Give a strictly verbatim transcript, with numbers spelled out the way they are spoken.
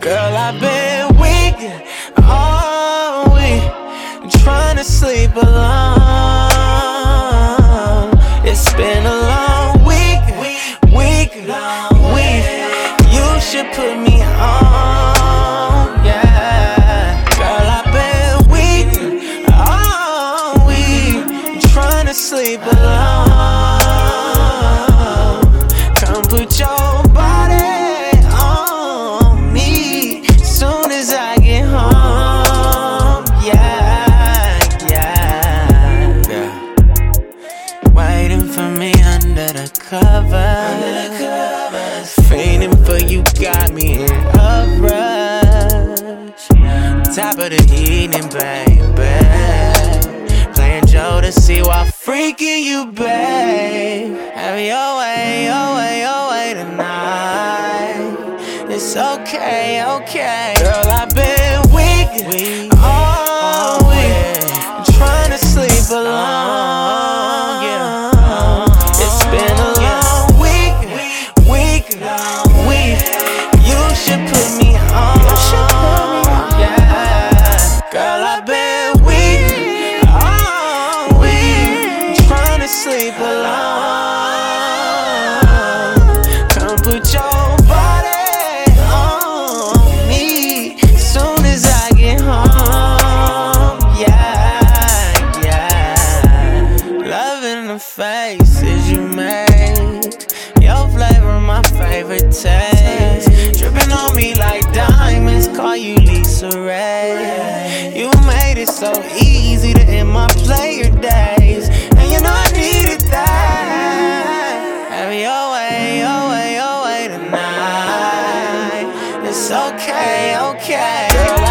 Girl, I've been weak all week, trying to sleep alone. It's been a long week, week, week. You should put me on, yeah. Girl, I've been weak all week, trying to sleep alone. Come put your body on me soon as I get home, yeah, yeah, yeah. Waiting for me under the covers, fainting for you, got me in a rush. Top of the evening, baby, playing Joe to see why freaking you, babe. Have your way, your way, your way tonight. It's okay, okay. Girl, I've been weak all week, trying to sleep alone, yeah. It's been a long week, week, week. You should put me on, yeah. Girl, I've been weak all week, trying to sleep alone. Come put your body on me soon as I get home, yeah, yeah. Love in the faces you make, your flavor my favorite taste. Dripping on me like diamonds, call you Lisa Ray. You made it so easy to end my player days, and you know I needed that. Have your way, your way, your way tonight. It's okay, okay. Girl,